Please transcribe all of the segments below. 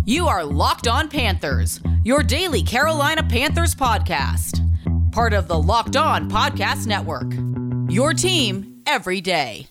You are Locked On Panthers, your daily Carolina Panthers podcast. Part of the Locked On Podcast Network. Your team every day.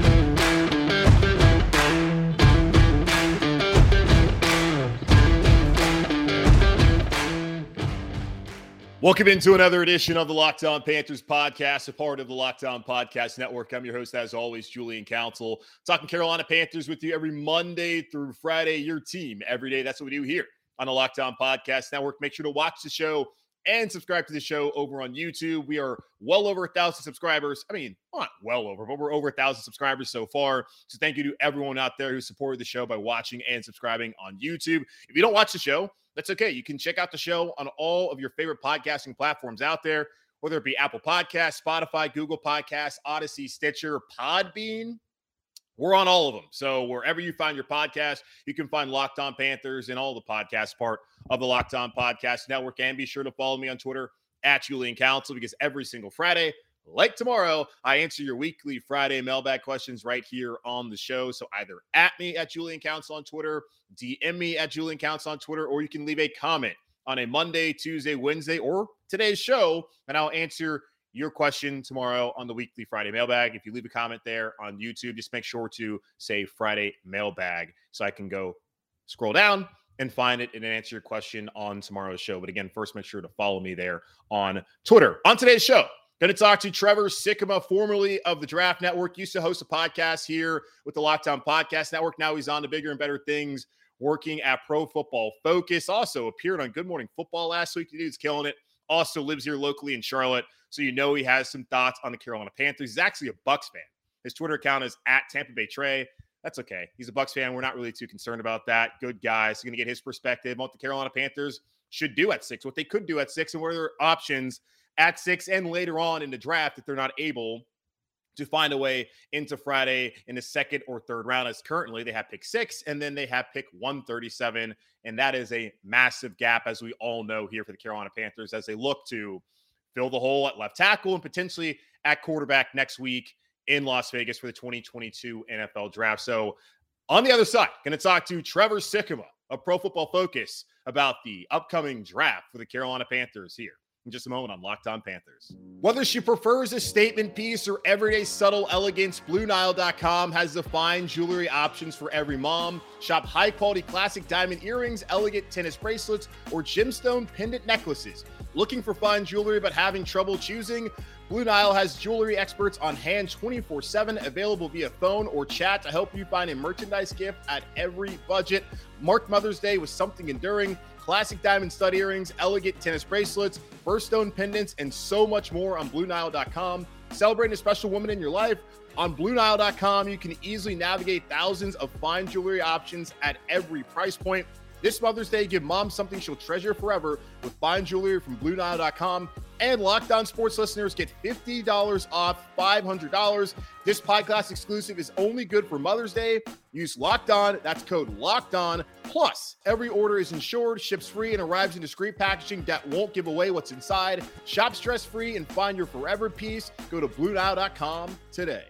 Welcome into another edition of the Locked On Panthers podcast, a part of the Locked On Podcast Network. I'm your host, as always, Julian Council, talking Carolina Panthers with you every Monday through Friday, your team every day. That's what we do here on the Locked On Podcast Network. Make sure to watch the show and subscribe to the show over on YouTube. We are well over 1,000 subscribers. I mean, not well over, but we're over 1,000 subscribers so far. So thank you to everyone out there who supported the show by watching and subscribing on YouTube. If you don't watch the show, that's okay. You can check out the show on all of your favorite podcasting platforms out there, whether it be Apple Podcasts, Spotify, Google Podcasts, Odyssey, Stitcher, Podbean. We're on all of them. So wherever you find your podcast, you can find Locked On Panthers and all the podcast part of the Locked On Podcast Network. And be sure to follow me on Twitter at Julian Council, because every single Friday, like tomorrow, I answer your weekly Friday mailbag questions right here on the show. So either at me at Julian Council on Twitter, DM me at Julian Council on Twitter, or you can leave a comment on a Monday, Tuesday, Wednesday, or today's show, and I'll answer your question tomorrow on the weekly Friday mailbag. If you leave a comment there on YouTube, just make sure to say Friday mailbag so I can go scroll down and find it and answer your question on tomorrow's show. But again, first, make sure to follow me there on Twitter. On today's show, going to talk to Trevor Sikkema, formerly of the Draft Network. Used to host a podcast here with the Locked On Podcast Network. Now he's on to bigger and better things, working at Pro Football Focus. Also appeared on Good Morning Football last week. The dude's killing it. Also lives here locally in Charlotte, so you know he has some thoughts on the Carolina Panthers. He's actually a Bucs fan. His Twitter account is at Tampa Bay Trey. That's okay. He's a Bucs fan. We're not really too concerned about that. Good guy. So going to get his perspective on what the Carolina Panthers should do at 6, what they could do at 6, and what are their options at 6 and later on in the draft if they're not able to find a way into Friday in the second or third round. As currently they have pick 6 and then they have pick 137. And that is a massive gap, as we all know, here for the Carolina Panthers as they look to fill the hole at left tackle and potentially at quarterback next week in Las Vegas for the 2022 NFL Draft. So on the other side, going to talk to Trevor Sikkema of Pro Football Focus about the upcoming draft for the Carolina Panthers here in just a moment on Locked On Panthers. Whether she prefers a statement piece or everyday subtle elegance, BlueNile.com has the fine jewelry options for every mom. Shop high-quality classic diamond earrings, elegant tennis bracelets, or gemstone pendant necklaces. Looking for fine jewelry but having trouble choosing? Blue Nile has jewelry experts on hand 24/7, available via phone or chat to help you find a merchandise gift at every budget. Mark Mother's Day with something enduring. Classic diamond stud earrings, elegant tennis bracelets, birthstone pendants, and so much more on BlueNile.com. Celebrating a special woman in your life? On BlueNile.com, you can easily navigate thousands of fine jewelry options at every price point. This Mother's Day, give mom something she'll treasure forever with fine jewelry from BlueNile.com. And Locked On Sports listeners get $50 off $500. This podcast exclusive is only good for Mother's Day. Use Locked On. That's code Locked On. Plus, every order is insured, ships free, and arrives in discreet packaging that won't give away what's inside. Shop stress-free and find your forever piece. Go to BlueNile.com today.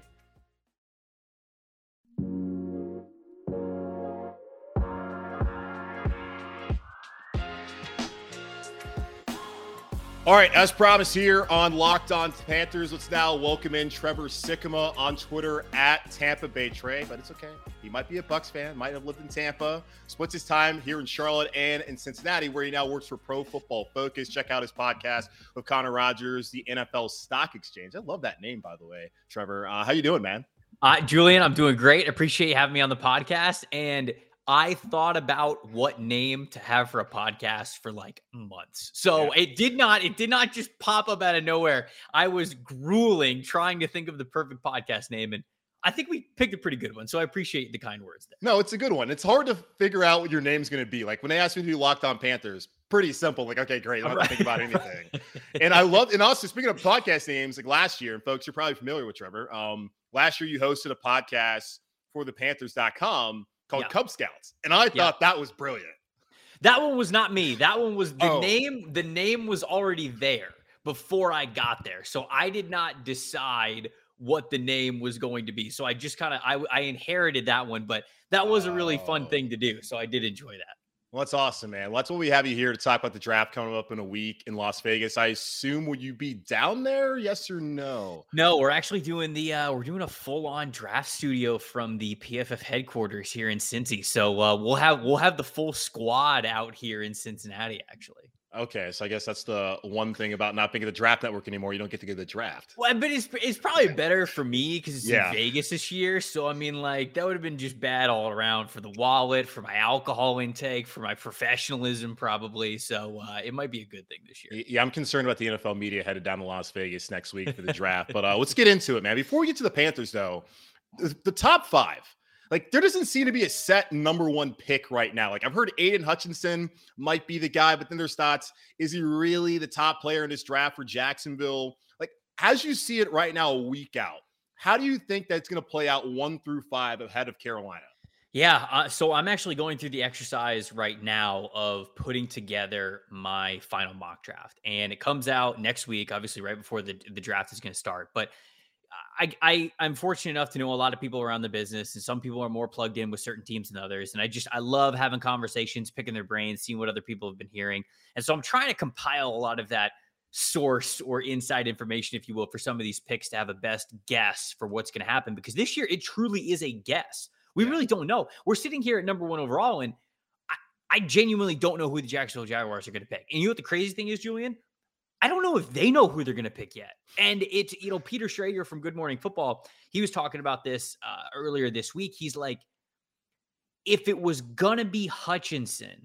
All right, as promised here on Locked On Panthers, let's now welcome in Trevor Sikkema on Twitter at Tampa Bay Trey, but it's okay. He might be a Bucs fan, might have lived in Tampa, splits his time here in Charlotte and in Cincinnati, where he now works for Pro Football Focus. Check out his podcast with Connor Rogers, the NFL Stock Exchange. I love that name, by the way, Trevor. How you doing, man? Julian, I'm doing great. Appreciate you having me on the podcast. And I thought about what name to have for a podcast for like months. So It did not just pop up out of nowhere. I was grueling trying to think of the perfect podcast name, and I think we picked a pretty good one. So I appreciate the kind words there. No, it's a good one. It's hard to figure out what your name's going to be. Like when they asked me to do Locked On Panthers, pretty simple. Like, okay, great. I don't have to think about anything. And I love, and also speaking of podcast names, like last year, and folks, you're probably familiar with Trevor. Last year you hosted a podcast for the Panthers.com called Cub Scouts. And I thought that was brilliant. That one was not me. That one was the name. The name was already there before I got there. So I did not decide what the name was going to be. So I just kind of, I inherited that one, but that was a really fun thing to do. So I did enjoy that. Well, that's awesome, man. Well, that's what we have you here to talk about the draft coming up in a week in Las Vegas. I assume, will you be down there? Yes or no? No, we're actually doing we're doing a full-on draft studio from the PFF headquarters here in Cincy. So we'll have the full squad out here in Cincinnati, actually. Okay, so I guess that's the one thing about not being at the Draft Network anymore. You don't get to go to the draft. Well, but it's probably better for me because it's Yeah. in Vegas this year. So I mean, like that would have been just bad all around for the wallet, for my alcohol intake, for my professionalism, probably. So it might be a good thing this year. Yeah, I'm concerned about the NFL media headed down to Las Vegas next week for the draft. But let's get into it, man. Before we get to the Panthers, though, the top five. Like, there doesn't seem to be a set number one pick right now. Like, I've heard Aiden Hutchinson might be the guy, but then there's thoughts, is he really the top player in this draft for Jacksonville? Like, as you see it right now, a week out, how do you think that's going to play out 1 through 5 ahead of Carolina? Yeah, so I'm actually going through the exercise right now of putting together my final mock draft. And it comes out next week, obviously right before the draft is going to start. But I'm fortunate enough to know a lot of people around the business, and some people are more plugged in with certain teams than others. And I love having conversations, picking their brains, seeing what other people have been hearing. And so I'm trying to compile a lot of that source or inside information, if you will, for some of these picks to have a best guess for what's going to happen. Because this year, it truly is a guess. We really don't know. We're sitting here at number 1 overall, and I genuinely don't know who the Jacksonville Jaguars are going to pick. And you know what the crazy thing is, Julian? I don't know if they know who they're going to pick yet. And it's, Peter Schrager from Good Morning Football, he was talking about this earlier this week. He's like, if it was going to be Hutchinson,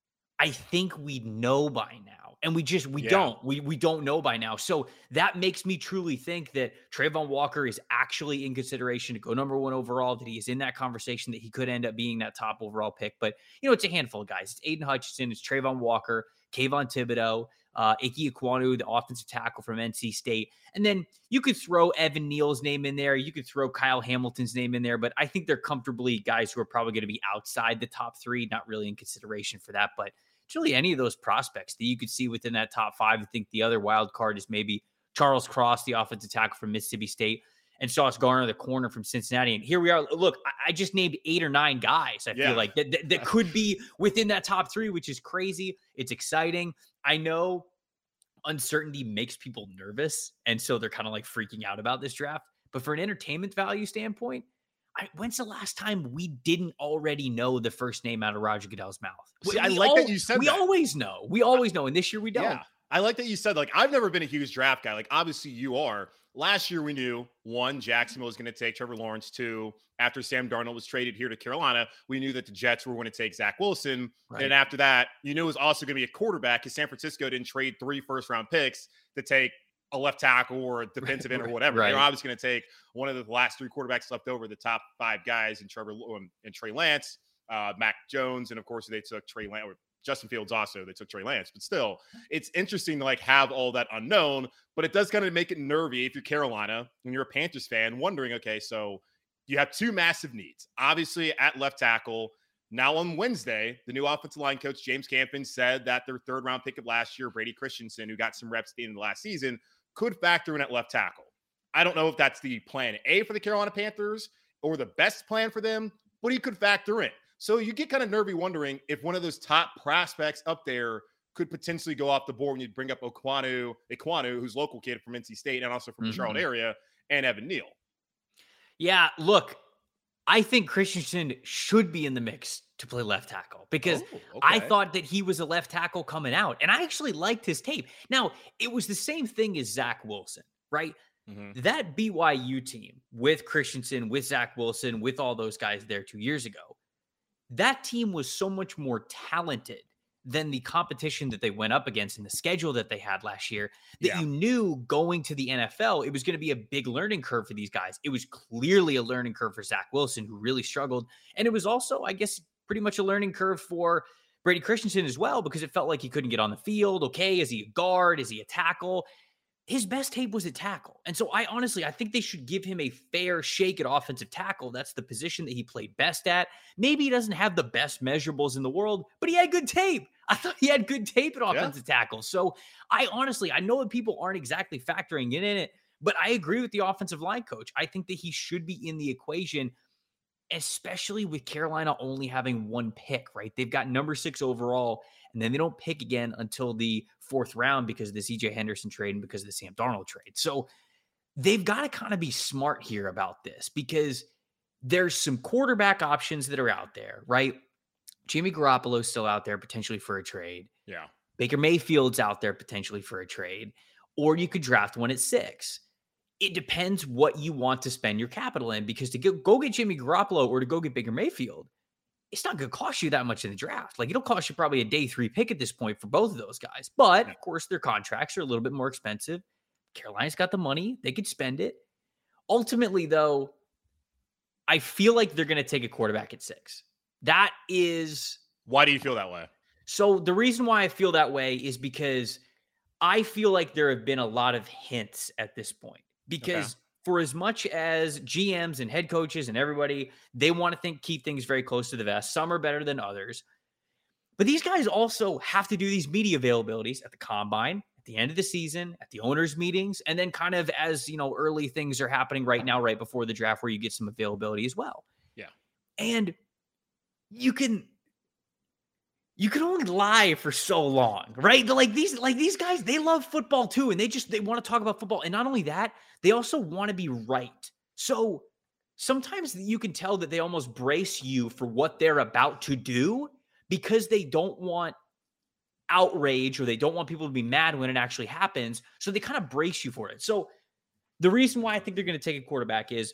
I think we'd know by now. And we don't. We don't know by now. So that makes me truly think that Trayvon Walker is actually in consideration to go number 1 overall, that he is in that conversation, that he could end up being that top overall pick. But, it's a handful of guys. It's Aiden Hutchinson, it's Trayvon Walker, Kayvon Thibodeau, Ike Ekwonu, the offensive tackle from NC State. And then you could throw Evan Neal's name in there. You could throw Kyle Hamilton's name in there. But I think they're comfortably guys who are probably going to be outside the top 3, not really in consideration for that. But it's really any of those prospects that you could see within that top 5. I think the other wild card is maybe Charles Cross, the offensive tackle from Mississippi State, and Sauce Gardner, the corner from Cincinnati. And here we are. Look, I just named 8 or 9 guys. I feel like that could be within that top 3, which is crazy. It's exciting. I know uncertainty makes people nervous, and so they're kind of like freaking out about this draft. But for an entertainment value standpoint, when's the last time we didn't already know the first name out of Roger Goodell's mouth? See, I like that you said that. We always know. We always know. And this year we don't. Yeah. I like that you said, like, I've never been a huge draft guy. Like, obviously you are. Last year we knew, 1, Jacksonville was going to take Trevor Lawrence. 2, after Sam Darnold was traded here to Carolina, we knew that the Jets were going to take Zach Wilson. Right. And after that, you knew it was also going to be a quarterback because San Francisco didn't trade 3 first-round picks to take a left tackle or a defensive end or whatever. Right. They're obviously going to take one of the last 3 quarterbacks left over, the top 5 guys, in Trey Lance, Mac Jones, and of course they took Trey Lance. Justin Fields also, they took Trey Lance. But still, it's interesting to, like, have all that unknown. But it does kind of make it nervy if you're Carolina and you're a Panthers fan, wondering, okay, so you have 2 massive needs. Obviously, at left tackle. Now on Wednesday, the new offensive line coach, James Campen, said that their 3rd-round pick of last year, Brady Christensen, who got some reps at the end of the last season, could factor in at left tackle. I don't know if that's the plan A for the Carolina Panthers or the best plan for them, but he could factor in. So you get kind of nervy wondering if one of those top prospects up there could potentially go off the board when you bring up Ekwonu, who's local kid from NC State and also from the Charlotte area, and Evan Neal. Yeah, look, I think Christensen should be in the mix to play left tackle because I thought that he was a left tackle coming out, and I actually liked his tape. Now, it was the same thing as Zach Wilson, right? Mm-hmm. That BYU team with Christensen, with Zach Wilson, with all those guys there 2 years ago, that team was so much more talented than the competition that they went up against and the schedule that they had last year that you knew going to the NFL, it was going to be a big learning curve for these guys. It was clearly a learning curve for Zach Wilson, who really struggled. And it was also, I guess, pretty much a learning curve for Brady Christensen as well, because it felt like he couldn't get on the field. Okay, is he a guard? Is he a tackle? His best tape was at tackle. And so I think they should give him a fair shake at offensive tackle. That's the position that he played best at. Maybe he doesn't have the best measurables in the world, but he had good tape. I thought he had good tape at offensive tackle. So I know that people aren't exactly factoring in it, but I agree with the offensive line coach. I think that he should be in the equation. especially with Carolina only having one pick, right? They've got number 6 overall, and then they don't pick again until the 4th round because of the CJ Henderson trade and because of the Sam Darnold trade. So they've got to kind of be smart here about this because there's some quarterback options that are out there, right? Jimmy Garoppolo's still out there potentially for a trade. Yeah. Baker Mayfield's out there potentially for a trade, or you could draft one at 6. It depends what you want to spend your capital in, because to go get Jimmy Garoppolo or to go get Baker Mayfield, it's not going to cost you that much in the draft. Like, it'll cost you probably a day 3 pick at this point for both of those guys. But of course, their contracts are a little bit more expensive. Carolina's got the money. They could spend it. Ultimately, though, I feel like they're going to take a quarterback at 6. That is... Why do you feel that way? So the reason why I feel that way is because I feel like there have been a lot of hints at this point. Because for as much as GMs and head coaches and everybody, they want to keep things very close to the vest. Some are better than others. But these guys also have to do these media availabilities at the combine, at the end of the season, at the owners' meetings, and then kind of as, early things are happening right now, right before the draft, where you get some availability as well. Yeah. And you can only lie for so long, right? Like these guys, they love football too. And they want to talk about football. And not only that, they also want to be right. So sometimes you can tell that they almost brace you for what they're about to do because they don't want outrage or they don't want people to be mad when it actually happens. So they kind of brace you for it. So the reason why I think they're going to take a quarterback is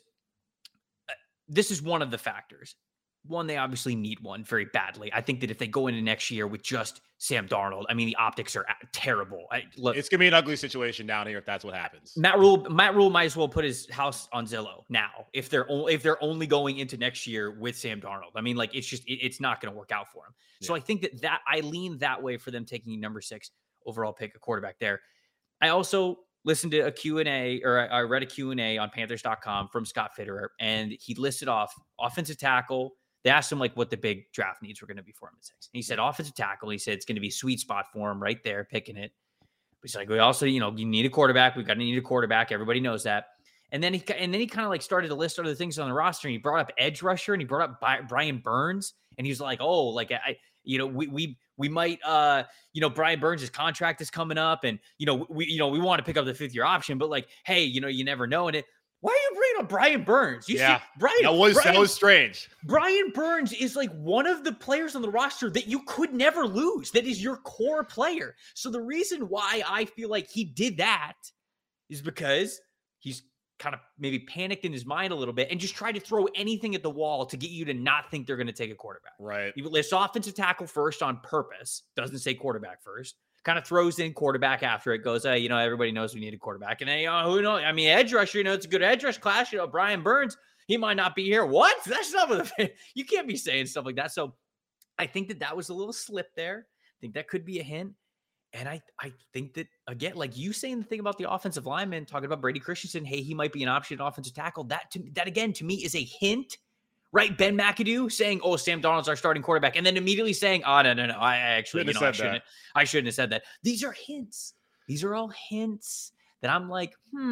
this is one of the factors. One, they obviously need one very badly. I think that if they go into next year with just Sam Darnold, I mean, the optics are terrible. Look, it's going to be an ugly situation down here if that's what happens. Matt Rule might as well put his house on Zillow now if they're only going into next year with Sam Darnold. I mean, like, it's not going to work out for him. Yeah. So I think that I lean that way for them taking number 6 overall pick, a quarterback there. I also listened to a Q&A, or I read a Q&A on Panthers.com from Scott Fitterer, and he listed off offensive tackle. They asked him, like, what the big draft needs were going to be for him at 6. And he said offensive tackle. He said it's going to be sweet spot for him right there, picking it. But he's like, we also, you need a quarterback. We've got to need a quarterback. Everybody knows that. And then he kind of like started to list other things on the roster. And he brought up edge rusher, and he brought up Brian Burns. And he was like, oh, like, we might, Brian Burns' contract is coming up, and, we want to pick up the 5th-year option, but, like, hey, you never know. And why are you bringing up Brian Burns? That was strange. Brian Burns is like one of the players on the roster that you could never lose. That is your core player. So the reason why I feel like he did that is because he's kind of maybe panicked in his mind a little bit and just tried to throw anything at the wall to get you to not think they're going to take a quarterback. Right. He lists offensive tackle first on purpose. Doesn't say quarterback first. Kind of throws in quarterback after it, goes, hey, everybody knows we need a quarterback. And then, who knows? I mean, edge rusher, it's a good edge rush class. Brian Burns, he might not be here. What? That's not what you can't be saying stuff like that. So I think that was a little slip there. I think that could be a hint. And I think that, again, like you saying the thing about the offensive lineman, talking about Brady Christensen, hey, he might be an option at offensive tackle. That again, to me, is a hint. Right, Ben McAdoo saying, "Oh, Sam Darnold's our starting quarterback," and then immediately saying, "Oh, no, I actually, I shouldn't have said that." These are hints. These are all hints that I'm like,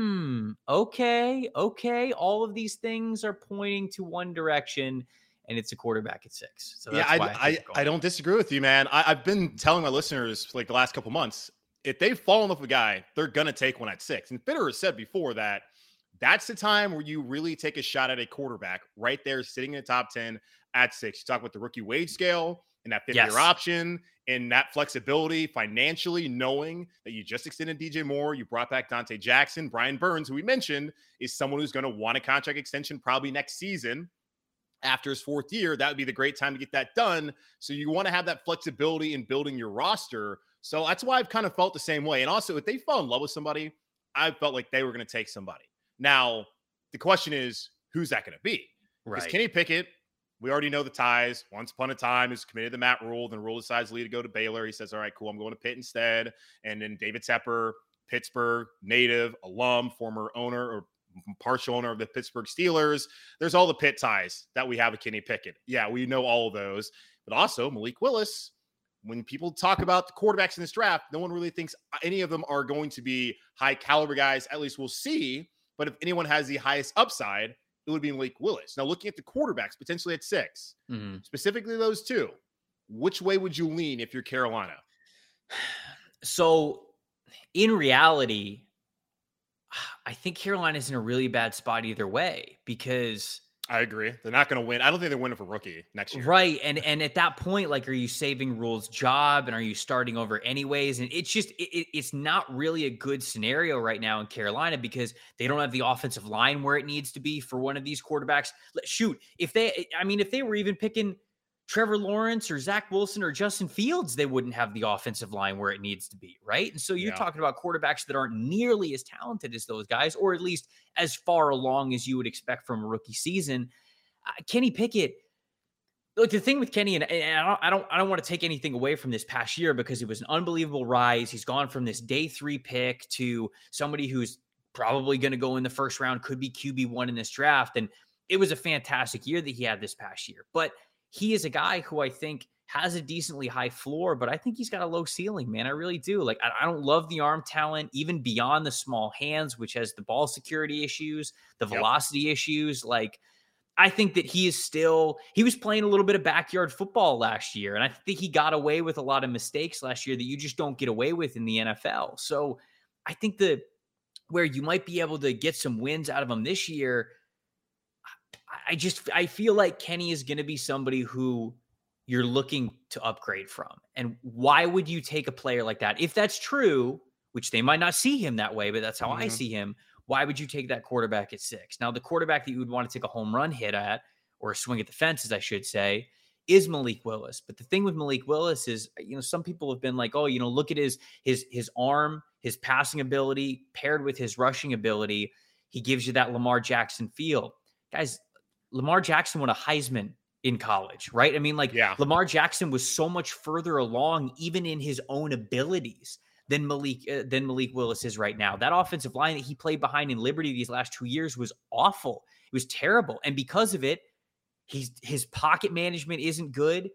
okay. All of these things are pointing to one direction, and it's a quarterback at 6. So that's why I don't disagree with you, man. I've been telling my listeners like the last couple months, if they fall in love with a guy, they're gonna take one at 6. And Fitterer said before that. That's the time where you really take a shot at a quarterback right there, sitting in the top 10 at 6. You talk about the rookie wage scale and that 5th-year option and that flexibility financially, knowing that you just extended DJ Moore, you brought back Dante Jackson, Brian Burns, who we mentioned is someone who's going to want a contract extension probably next season after his 4th year. That would be the great time to get that done. So you want to have that flexibility in building your roster. So that's why I've kind of felt the same way. And also, if they fall in love with somebody, I felt like they were going to take somebody. Now, the question is, who's that going to be? Right. Because Kenny Pickett, we already know the ties. Once upon a time, is committed to Matt Rule. Then Rule decides to go to Baylor. He says, all right, cool, I'm going to Pitt instead. And then David Tepper, Pittsburgh native, alum, former owner or partial owner of the Pittsburgh Steelers. There's all the Pitt ties that we have with Kenny Pickett. Yeah, we know all of those. But also Malik Willis. When people talk about the quarterbacks in this draft, no one really thinks any of them are going to be high caliber guys. At least we'll see. But if anyone has the highest upside, it would be Malik Willis. Now, looking at the quarterbacks, potentially at 6, specifically those two, which way would you lean if you're Carolina? So, in reality, I think Carolina's in a really bad spot either way because I agree. They're not going to win. I don't think they're winning for rookie next year. Right. And at that point, like, are you saving Rule's job and are you starting over anyways? And it's just, it's not really a good scenario right now in Carolina because they don't have the offensive line where it needs to be for one of these quarterbacks. Shoot, if they were even picking Trevor Lawrence or Zach Wilson or Justin Fields, they wouldn't have the offensive line where it needs to be, right? And so you're talking about quarterbacks that aren't nearly as talented as those guys, or at least as far along as you would expect from a rookie season. Kenny Pickett, look, the thing with Kenny, and I don't want to take anything away from this past year because it was an unbelievable rise. He's gone from this day 3 pick to somebody who's probably going to go in the first round, could be QB1 in this draft. And it was a fantastic year that he had this past year. But he is a guy who I think has a decently high floor, but I think he's got a low ceiling, man. I really do. Like, I don't love the arm talent, even beyond the small hands, which has the ball security issues, the velocity issues. Like, I think that he was playing a little bit of backyard football last year. And I think he got away with a lot of mistakes last year that you just don't get away with in the NFL. So I think that where you might be able to get some wins out of him this year, I feel like Kenny is going to be somebody who you're looking to upgrade from. And why would you take a player like that? If that's true, which they might not see him that way, but that's how I see him. Why would you take that quarterback at 6? Now, the quarterback that you would want to take a home run hit at, or a swing at the fences, I should say, is Malik Willis. But the thing with Malik Willis is, some people have been like, oh, look at his arm, his passing ability paired with his rushing ability. He gives you that Lamar Jackson feel. Guys, Lamar Jackson won a Heisman in college, right? I mean, Lamar Jackson was so much further along, even in his own abilities, than Malik Willis is right now. That offensive line that he played behind in Liberty these last 2 years was awful. It was terrible. And because of it, his pocket management isn't good.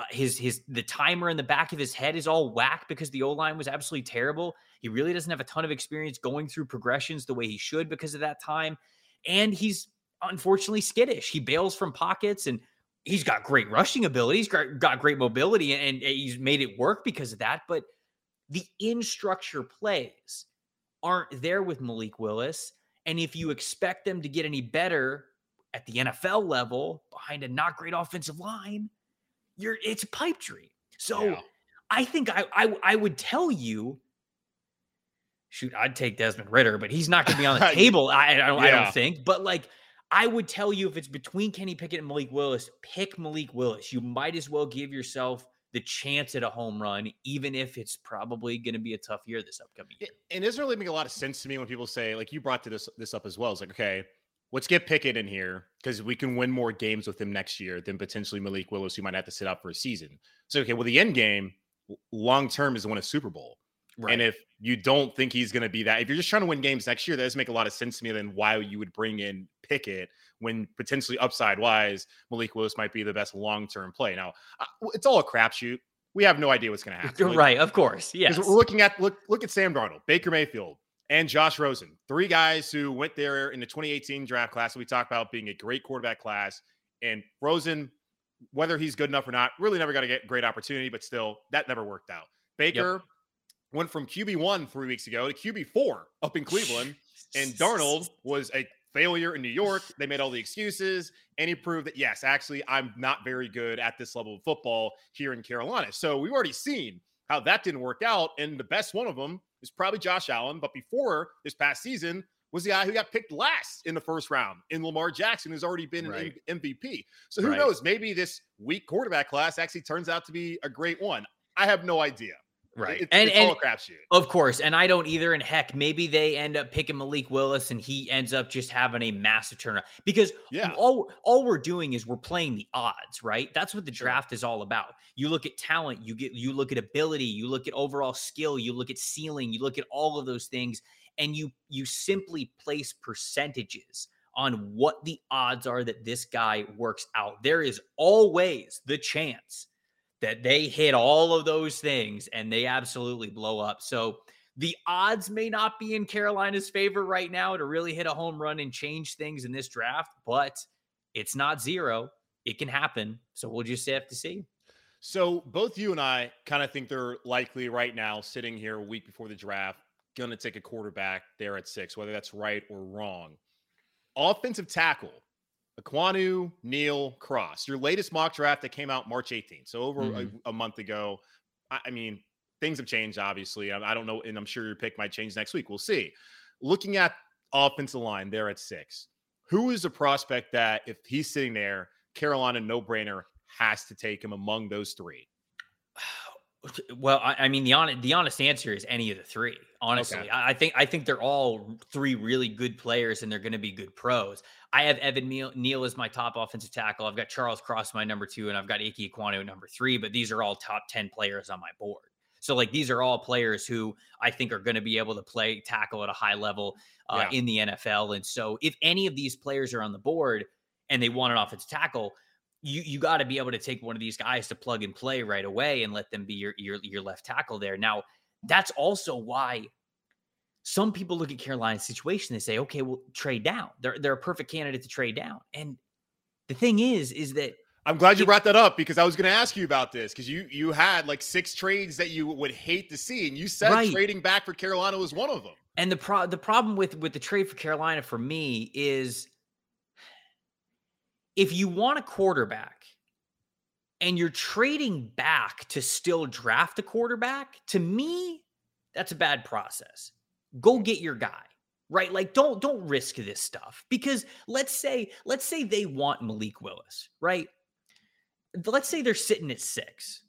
The timer in the back of his head is all whack because the O-line was absolutely terrible. He really doesn't have a ton of experience going through progressions the way he should because of that time. And he's unfortunately skittish. He bails from pockets, and he's got great rushing ability. He's got great mobility, and he's made it work because of that. But the in-structure plays aren't there with Malik Willis. And if you expect them to get any better at the NFL level behind a not great offensive line, it's a pipe dream. So I think I would tell you, shoot, I'd take Desmond Ridder, but he's not going to be on the table. I don't think. But I would tell you, if it's between Kenny Pickett and Malik Willis, pick Malik Willis. You might as well give yourself the chance at a home run, even if it's probably going to be a tough year this upcoming year. And it doesn't really make a lot of sense to me when people say, like, you brought this up as well. It's like, okay, let's get Pickett in here because we can win more games with him next year than potentially Malik Willis, who might have to sit out for a season. So, okay, well, the end game long-term is to win a Super Bowl. Right. And if you don't think he's going to be that, if you're just trying to win games next year, that doesn't make a lot of sense to me than why you would bring in Pickett when potentially upside-wise, Malik Willis might be the best long-term play. Now, it's all a crapshoot. We have no idea what's going to happen. Right, of course, yes. We're looking at, look at Sam Darnold, Baker Mayfield, and Josh Rosen. 3 guys who went there in the 2018 draft class that we talked about being a great quarterback class. And Rosen, whether he's good enough or not, really never got to get great opportunity, but still, that never worked out. Baker went from QB1 3 weeks ago to QB4 up in Cleveland, and Darnold was a failure in New York. They made all the excuses, and he proved that, yes, actually, I'm not very good at this level of football here in Carolina. So we've already seen how that didn't work out, and the best one of them is probably Josh Allen. But before this past season was the guy who got picked last in the first round in Lamar Jackson, who's already been an MVP. So who knows? Maybe this weak quarterback class actually turns out to be a great one. I have no idea. Right. It's all a crapshoot. Of course. And I don't either. And heck, maybe they end up picking Malik Willis and he ends up just having a massive turnaround because all we're doing is we're playing the odds, right? That's what the draft is all about. You look at talent, you look at ability, you look at overall skill, you look at ceiling, you look at all of those things, and you simply place percentages on what the odds are that this guy works out. There is always the chance that they hit all of those things and they absolutely blow up. So The odds may not be in Carolina's favor right now to really hit a home run and change things in this draft, but it's not zero. It can happen. So we'll just have to see. So both you and I kind of think they're likely right now, sitting here a week before the draft, going to take a quarterback there at 6, whether that's right or wrong. Offensive tackle, Ekwonu, Neal, Cross. Your latest mock draft that came out March 18th, so over a month ago. I mean, things have changed, obviously. I don't know, and I'm sure your pick might change next week. We'll see. Looking at offensive line there at 6, who is a prospect that if he's sitting there, Carolina no-brainer has to take him among those 3? Well, I mean, the honest answer is any of the 3. Honestly, okay. I think they're all 3 really good players, and they're going to be good pros. I have Evan Neal as my top offensive tackle. I've got Charles Cross my number 2, and I've got Ike Ekwonu at number 3. But these are all top 10 players on my board. So, like, these are all players who I think are going to be able to play tackle at a high level in the NFL. And so, if any of these players are on the board and they want an offensive tackle, you got to be able to take one of these guys to plug and play right away and let them be your left tackle there. Now, that's also why some people look at Carolina's situation. They say, okay, well, trade down. They're a perfect candidate to trade down. And the thing is that I'm glad you brought that up, because I was going to ask you about this, because you had like 6 trades that you would hate to see, and you said trading back for Carolina was one of them. And the problem with the trade for Carolina for me is, if you want a quarterback and you're trading back to still draft a quarterback, to me, that's a bad process. Go get your guy, right? Like, don't risk this stuff, because let's say they want Malik Willis, right? Let's say they're sitting at 6.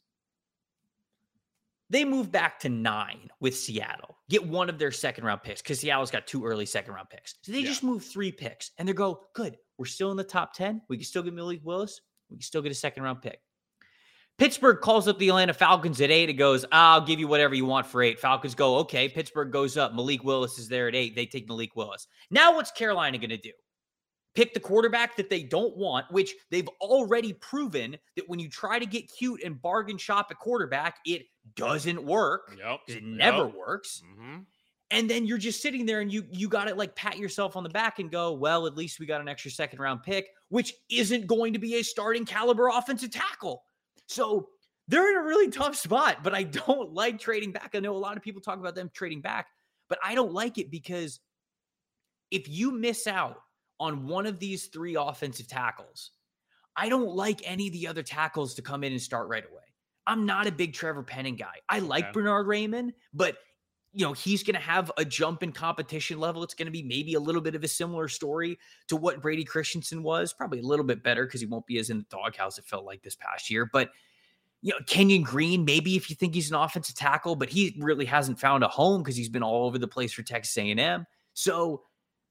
They move back to 9 with Seattle, get one of their second-round picks, because Seattle's got 2 early second-round picks. So they just move 3 picks, and they go, good, we're still in the top 10. We can still get Malik Willis. We can still get a second-round pick. Pittsburgh calls up the Atlanta Falcons at 8. It goes, I'll give you whatever you want for 8. Falcons go, okay. Pittsburgh goes up. Malik Willis is there at 8. They take Malik Willis. Now what's Carolina going to do? Pick the quarterback that they don't want, which they've already proven that when you try to get cute and bargain shop at quarterback, it doesn't work. Because it never works. Mm-hmm. And then you're just sitting there and you got to like pat yourself on the back and go, well, at least we got an extra second-round pick, which isn't going to be a starting caliber offensive tackle. So they're in a really tough spot, but I don't like trading back. I know a lot of people talk about them trading back, but I don't like it, because if you miss out on one of these 3 offensive tackles, I don't like any of the other tackles to come in and start right away. I'm not a big Trevor Penning guy. I like Bernard Raymond, but he's going to have a jump in competition level. It's going to be maybe a little bit of a similar story to what Brady Christensen was, probably a little bit better because he won't be as in the doghouse it felt like this past year. But Kenyon Green, maybe if you think he's an offensive tackle, but he really hasn't found a home because he's been all over the place for Texas A&M. So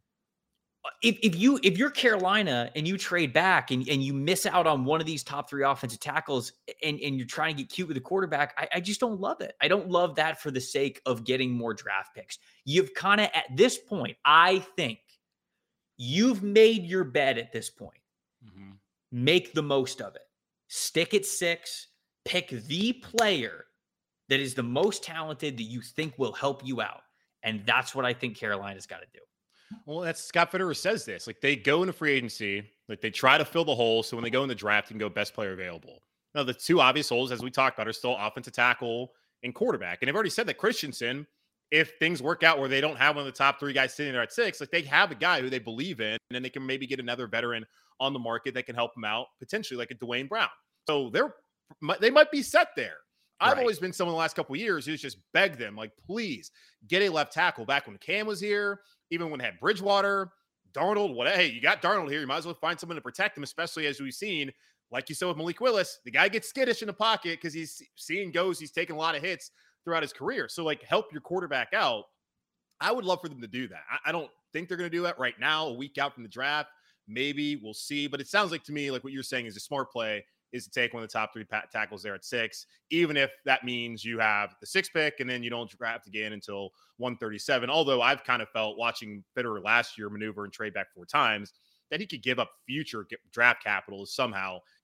if you're Carolina and you trade back and you miss out on one of these top 3 offensive tackles and you're trying to get cute with the quarterback, I just don't love it. I don't love that for the sake of getting more draft picks. You've kind of, at this point, I think you've made your bed at this point. Mm-hmm. Make the most of it. Stick at 6. Pick the player that is the most talented that you think will help you out. And that's what I think Carolina's got to do. Well, that's Scott Fitterer says this. Like, they go into free agency, like they try to fill the hole. So when they go in the draft, you can go best player available. Now, the 2 obvious holes, as we talked about, are still offensive tackle and quarterback. And I've already said that Christensen, if things work out where they don't have one of the top 3 guys sitting there at 6, like they have a guy who they believe in, and then they can maybe get another veteran on the market that can help them out, potentially like a Dwayne Brown. So they might be set there. I've always been someone the last couple of years who's just begged them, like, please get a left tackle. Back when Cam was here, even when they had Bridgewater, Darnold, hey, you got Darnold here. You might as well find someone to protect him, especially as we've seen, like you said with Malik Willis, the guy gets skittish in the pocket because he's seeing goes. He's taken a lot of hits throughout his career. So, like, help your quarterback out. I would love for them to do that. I don't think they're going to do that right now, a week out from the draft. Maybe we'll see. But it sounds like to me, like what you're saying is a smart play is to take one of the top 3 tackles there at 6, even if that means you have the 6th pick and then you don't draft again until 137. Although I've kind of felt watching Fitterer last year maneuver and trade back 4 times that he could give up future draft capital to somehow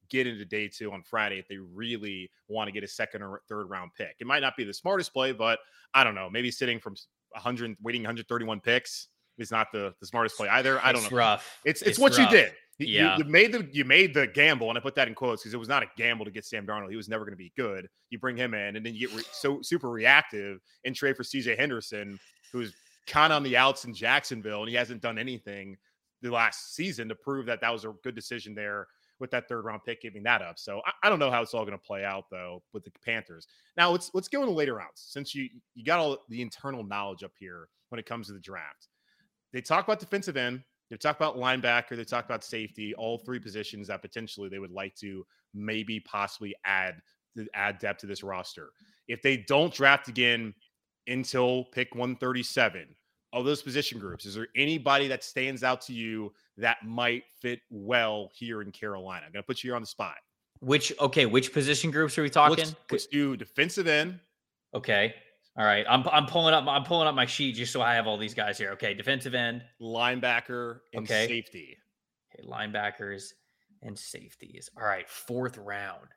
get into day 2 on Friday if they really want to get a second or third round pick. It might not be the smartest play, but I don't know. Maybe sitting from 100, waiting 131 picks is not the smartest play either. I don't know. It's rough. It's what rough. You did. Yeah. You made the gamble, and I put that in quotes because it was not a gamble to get Sam Darnold. He was never going to be good. You bring him in, and then you get so super reactive and trade for CJ Henderson, who's kind of on the outs in Jacksonville, and he hasn't done anything the last season to prove that was a good decision there with that third round pick, giving that up. So I don't know how it's all going to play out though with the Panthers. Now let's go in the later rounds since you got all the internal knowledge up here when it comes to the draft. They talk about defensive end, they talk about linebacker, they talk about safety, all 3 positions that potentially they would like to maybe possibly add depth to this roster. If they don't draft again until pick 137 of those position groups, is there anybody that stands out to you that might fit well here in Carolina? I'm going to put you here on the spot. Which position groups are we talking? Let's do defensive end. Okay. All right. I'm pulling up my sheet just so I have all these guys here. Okay. Defensive end, linebacker, and safety. Okay. Linebackers and safeties. All right. 4th round.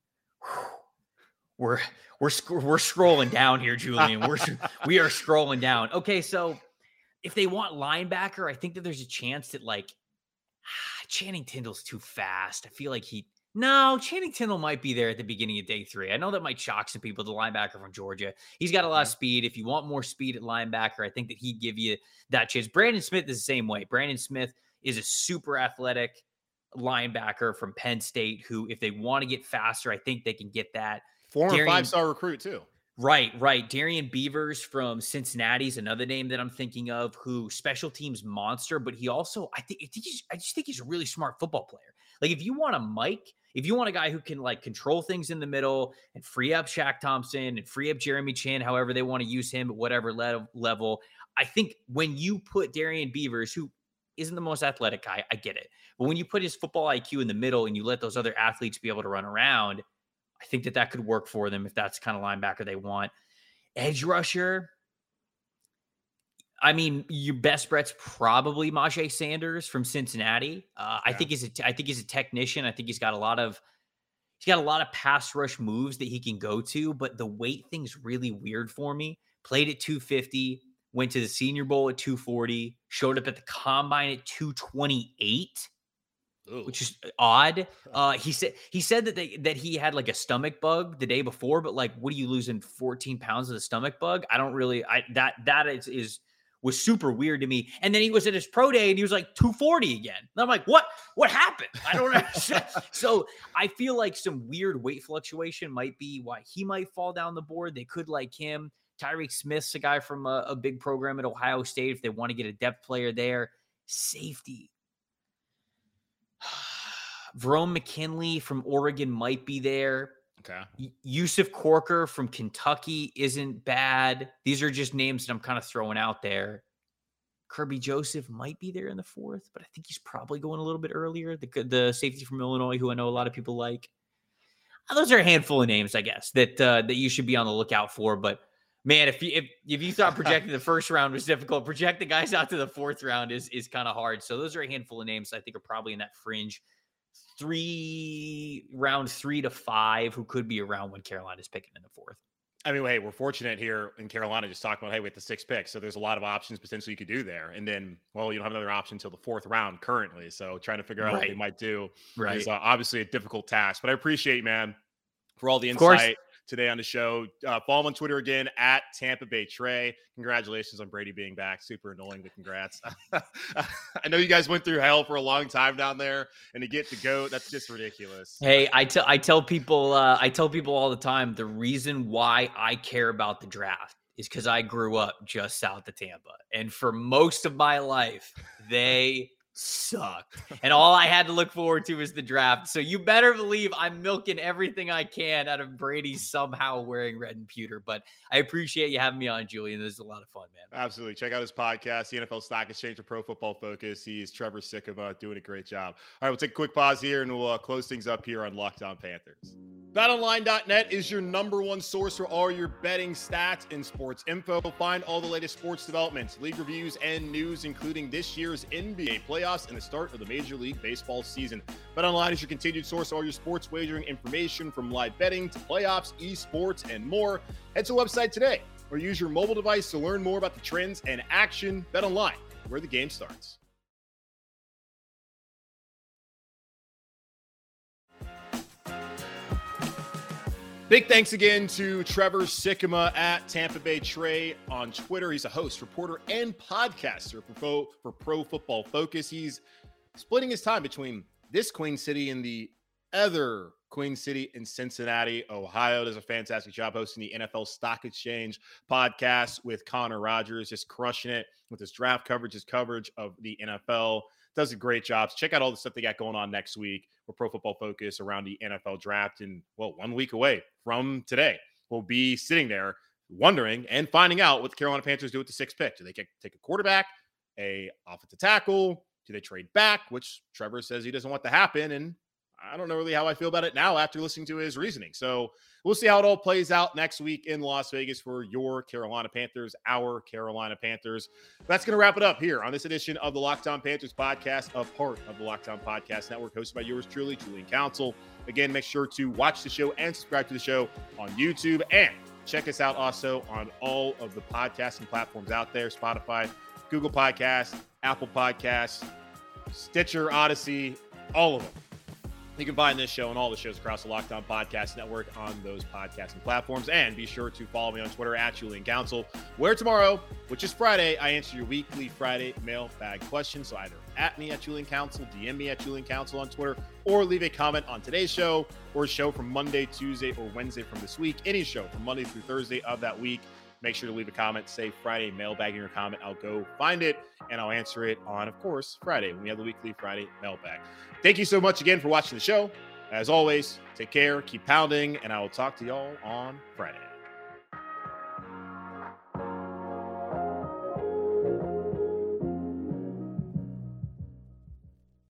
We're scrolling down here, Julian. We are scrolling down. Okay. So if they want linebacker, I think that there's a chance that Channing Tindall's too fast. I feel like Channing Tindall might be there at the beginning of day 3. I know that might shock some people, the linebacker from Georgia. He's got a lot of speed. If you want more speed at linebacker, I think that he'd give you that chance. Brandon Smith is the same way. Brandon Smith is a super athletic linebacker from Penn State who, if they want to get faster, I think they can get that. 4 and 5-star recruit too. Right. Darian Beavers from Cincinnati is another name that I'm thinking of, who special teams monster, but he also, I just think he's a really smart football player. Like if you want a guy who can control things in the middle and free up Shaq Thompson and free up Jeremy Chin, however they want to use him at whatever level, I think when you put Darian Beavers, who isn't the most athletic guy, I get it. But when you put his football IQ in the middle and you let those other athletes be able to run around, I think that could work for them if that's the kind of linebacker they want. Edge rusher. I mean, your best bet's probably Myjai Sanders from Cincinnati. I think he's a technician. I think he's got a lot of pass rush moves that he can go to, but the weight thing's really weird for me. Played at 250, went to the Senior Bowl at 240, showed up at the Combine at 228. Ooh. Which is odd. He said that he had a stomach bug the day before, but what are you losing 14 pounds of the stomach bug? I don't really, that was super weird to me. And then he was at his pro day and he was 240 again. And I'm like, what happened? I don't understand. So I feel like some weird weight fluctuation might be why he might fall down the board. They could like him. Tyreek Smith's a guy from a big program at Ohio State if they want to get a depth player there. Safety. Verone McKinley from Oregon might be there. Okay. Yusuf Corker from Kentucky isn't bad. These are just names that I'm kind of throwing out there. Kirby Joseph might be there in the 4th, but I think he's probably going a little bit earlier. The safety from Illinois, who I know a lot of people like. Those are a handful of names, I guess, that you should be on the lookout for. But man, if you thought projecting the 1st round was difficult, projecting guys out to the 4th round is kind of hard. So those are a handful of names I think are probably in that fringe round 3 to 5, who could be around when Carolina's picking in the 4th. I mean, hey, we're fortunate here in Carolina just talking about, hey, we have the 6th pick. So there's a lot of options potentially you could do there. And then, well, you don't have another option until the 4th round currently. So trying to figure out what they might do is obviously a difficult task. But I appreciate, man, for all the insight today on the show. Follow him on Twitter again at Tampa Bay Trey. Congratulations on Brady being back. Super annoying, but congrats. I know you guys went through hell for a long time down there, and to get to go, that's just ridiculous. Hey, I tell people all the time, the reason why I care about the draft is because I grew up just south of Tampa, and for most of my life, they sucked. And all I had to look forward to was the draft. So you better believe I'm milking everything I can out of Brady somehow wearing red and pewter. But I appreciate you having me on, Julian. This is a lot of fun, man. Absolutely. Check out his podcast, the NFL Stock Exchange for Pro Football Focus. He's Trevor Sikkema, doing a great job. All right, we'll take a quick pause here and we'll close things up here on Locked On Panthers. BetOnline.net is your number one source for all your betting stats and sports info. Find all the latest sports developments, league reviews, and news, including this year's NBA playoffs and the start of the Major League Baseball season. BetOnline is your continued source for all your sports wagering information, from live betting to playoffs, esports, and more. Head to the website today or use your mobile device to learn more about the trends and action. BetOnline, where the game starts. Big thanks again to Trevor Sikkema at Tampa Bay Trey on Twitter. He's a host, reporter, and podcaster for Pro Football Focus. He's splitting his time between this Queen City and the other Queen City in Cincinnati, Ohio. Does a fantastic job hosting the NFL Stock Exchange podcast with Connor Rogers, just crushing it with his draft coverage, his coverage of the NFL. Does a great job. So check out all the stuff they got going on next week with Pro Football Focus around the NFL draft. And, well, 1 week away from today, we'll be sitting there wondering and finding out what the Carolina Panthers do with the sixth pick. Do they take a quarterback, a offensive tackle? Do they trade back, which Trevor says he doesn't want to happen? And I don't know really how I feel about it now after listening to his reasoning. So we'll see how it all plays out next week in Las Vegas for your Carolina Panthers, our Carolina Panthers. That's going to wrap it up here on this edition of the Locked On Panthers podcast, a part of the Locked On Podcast Network, hosted by yours truly, Julian Council. Again, make sure to watch the show and subscribe to the show on YouTube, and check us out also on all of the podcasting platforms out there: Spotify, Google Podcasts, Apple Podcasts, Stitcher, Odyssey, all of them. You can find this show and all the shows across the Locked On Podcast Network on those podcasting platforms. And be sure to follow me on Twitter at Julian Council, where tomorrow, which is Friday, I answer your weekly Friday mailbag questions. So either at me at Julian Council, DM me at Julian Council on Twitter, or leave a comment on today's show or a show from Monday, Tuesday, or Wednesday from this week. Any show from Monday through Thursday of that week. Make sure to leave a comment, say Friday mailbag in your comment. I'll go find it and I'll answer it on, of course, Friday when we have the weekly Friday mailbag. Thank you so much again for watching the show. As always, take care, keep pounding, and I will talk to y'all on Friday.